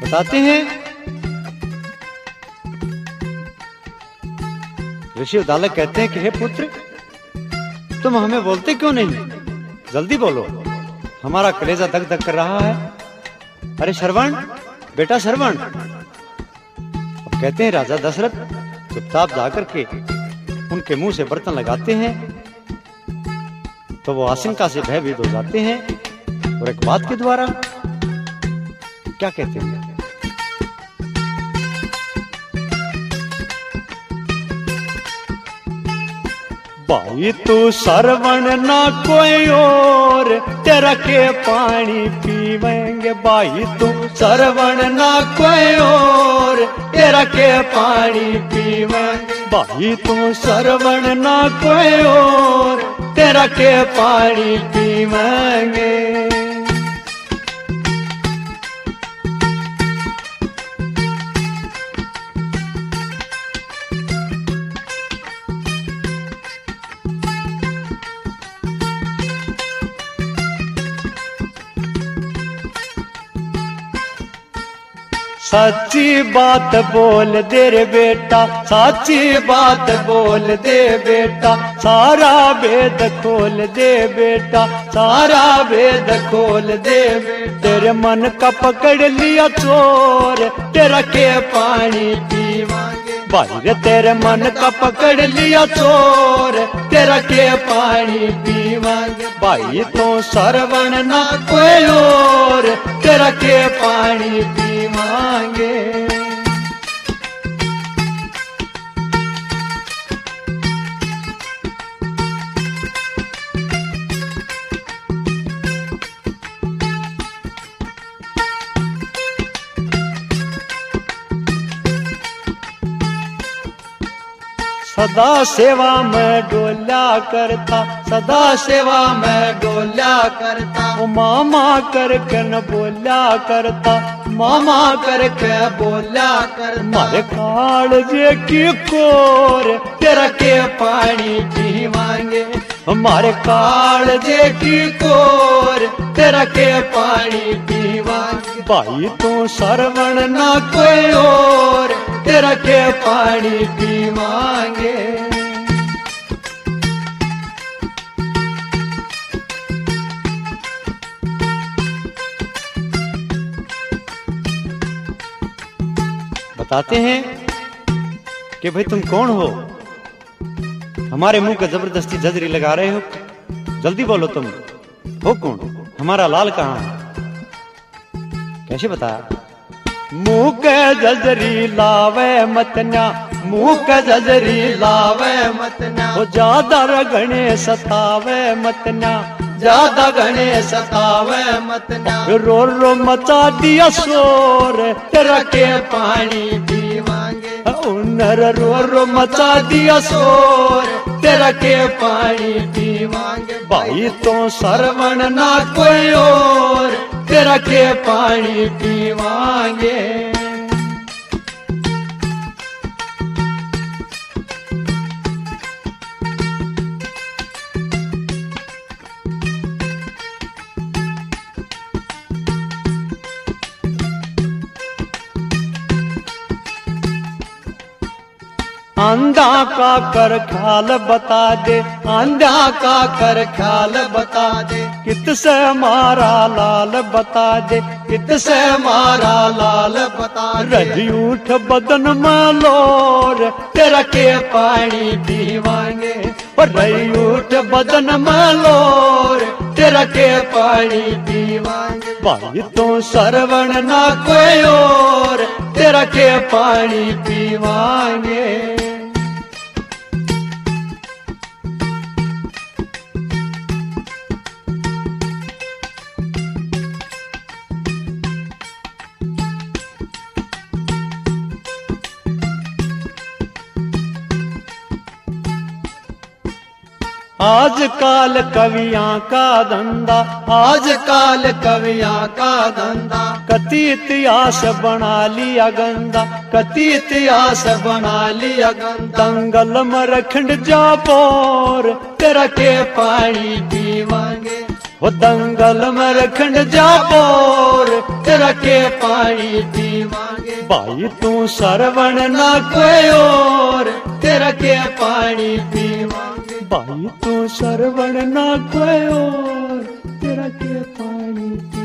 बताते हैं ऋषि उद्दालक कहते हैं कि हे पुत्र, तुम हमें बोलते क्यों नहीं? जल्दी बोलो, हमारा कलेजा धक धक कर रहा है। अरे श्रवण, बेटा श्रवण। अब कहते हैं राजा दशरथ चुपचाप जाकर के उनके मुंह से बर्तन लगाते हैं तो वो आशंका से भयभीत हो जाते हैं और एक बात के द्वारा क्या कहते हैं? भाई तू श्रवण ना कोई और तेरा के पानी पीवेंगे। भाई तू श्रवण ना कोई और तेरा के पानी पीवेंगे। भाई तू श्रवण ना कोई और तेरा के पानी पीवेंगे। सच्ची बात बोल दे रे बेटा, सच्ची बात बोल दे बेटा, सारा वेद खोल दे बेटा, सारा वेद खोल दे। तेरे मन का पकड़ लिया चोर तेरा के पानी पीवांगे। भाई रे तेरे मन का पकड़ लिया चोर तेरा के पानी पीवांगे। भाई तो श्रवण ना कोई और तेरा के पानी पीवांगे। सदा सेवा में डोल्या करता, सदा सेवा में डोल्या करता। ओ मामा करके न बोल्या करता, मामा करके बोल्या कर। मारे कालजे की कोर तेरा के पानी पीवांगे। हमारे कालजे की कोर तेरा के पानी पीवांगे। भाई तू श्रवण ना कोई और तेरा के पानी पीवांगे। बताते हैं कि भाई तुम कौन हो? हमारे मुंह का जबरदस्ती जजरी लगा रहे हो। जल्दी बोलो, तुम हो कौन? हमारा लाल कहाँ है? कैसे बताया? मुंह के जजरी लावे मतन्या, मुंह के जजरी लावे मतन्या। वो ज्यादा रगणे सतावे मतन्या, ज्यादा गणे सतावे मतन्या। रो रो मचा दिया शोर तेरा के पानी पीवांगे। उन्नर रो रो मचा दिया शोर तेरा के पानी पीवांगे। भाई तो श्रवण ना कोई और तेरा के पानी पीवांगे। अंधा का कर ख्याल बता दे, अंधा का कर ख्याल बता दे। कित से मारा लाल बता दे, कित से मारा लाल बता दे। रही उठ बदन में लोर तेरा के पानी पीवांगे। रही उठ बदन में लोर तेरा के पानी पीवांगे। भाई तो श्रवण ना कोई और तेरा के पानी पीवांगे। आजकल कवियां का धंधा, आजकल कवियां का धंधा। कति इतिहास बना लिया गंदा, कति इतिहास बना लिया गंदा। दंगल में रखंड जा पोर तेरा के पानी पीवांगे। वो दंगल में रखंड जा पोर तेरा के पानी पीवांगे। भाई तू सरवण ना कोई और, तेरा के पानी पीवांगे। भाई तू सरवण ना कोई और, तेरा के पानी